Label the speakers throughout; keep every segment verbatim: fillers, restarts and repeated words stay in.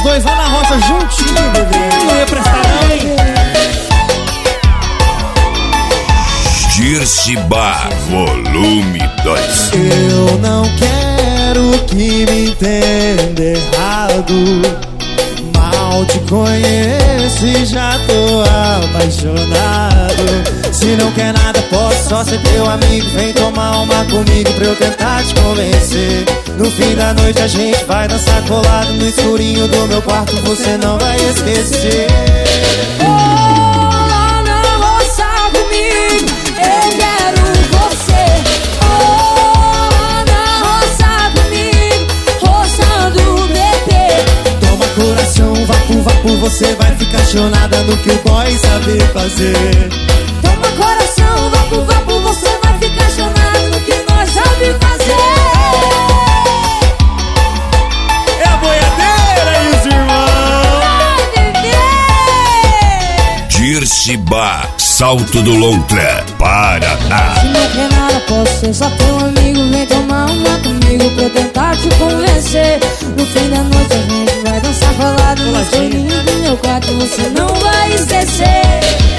Speaker 1: dois lá na roça juntinho, bebê. Não ia prestar não, hein?
Speaker 2: Dirce Bar, volume dois.
Speaker 1: Eu não quero que me entenda errado. Mal te conheço e já tô apaixonado. Se não quer nada, posso só ser teu amigo. Vem tomar uma comigo pra eu tentar te convencer. No fim da noite a gente vai dançar colado no escurinho do meu quarto, você não vai esquecer. Você vai ficar chonada no que o boy sabe fazer.
Speaker 3: Toma coração, vapo, vapo, você vai ficar chonada no que nós sabe fazer.
Speaker 1: É a boiadeira e os irmãos.
Speaker 3: Ai, bebê!
Speaker 2: Dirce Bar, Salto do Lontra, Paraná.
Speaker 3: Se não quer nada, posso ser só teu amigo. Vem tomar uma comigo pra eu tentar te convencer. No fim da noite a gente vai dançar colado no escurinho do meu quarto, você não vai esquecer.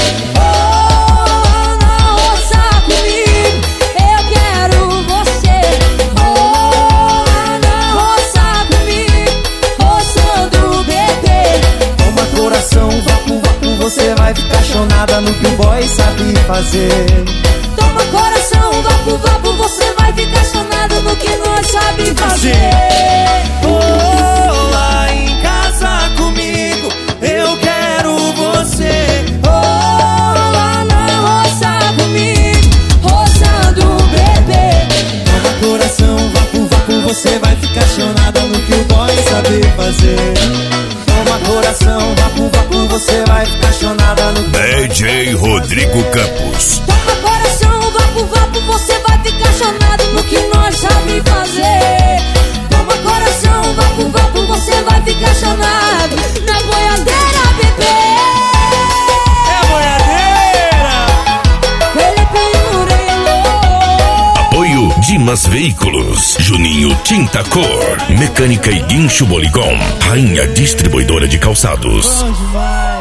Speaker 3: Oh, na roça comigo, eu quero você. Oh, na roça comigo, roçando bebê.
Speaker 1: Toma coração, vapo, vapo, você vai ficar chonada no que o boy sabe fazer.
Speaker 3: Toma coração, vapo, vapo, você vai ficar chonada no que nós sabe fazer.
Speaker 1: Oh, lá em casa comigo, eu quero você.
Speaker 3: Oh, lá na roça comigo, roçando bebê.
Speaker 1: Toma coração, vapo, vapo, você vai ficar chonada no que o boy sabe fazer. Toma coração, vapo, vapo, você vai ficar chonada no que
Speaker 2: D J Rodrigo Campos.
Speaker 3: Toma coração, vapo, vapo, você vai ficar chonado no que nós sabe fazer. Toma coração, vapo, vapo, você vai ficar chonado na boiadeira, bebê.
Speaker 1: é a boiadeira.
Speaker 3: Felipe Murilo.
Speaker 2: Apoio Dimas Veículos, Juninho Tinta Cor, Mecânica e Guincho Bolicom, Rainha Distribuidora de Calçados.
Speaker 1: Bom demais.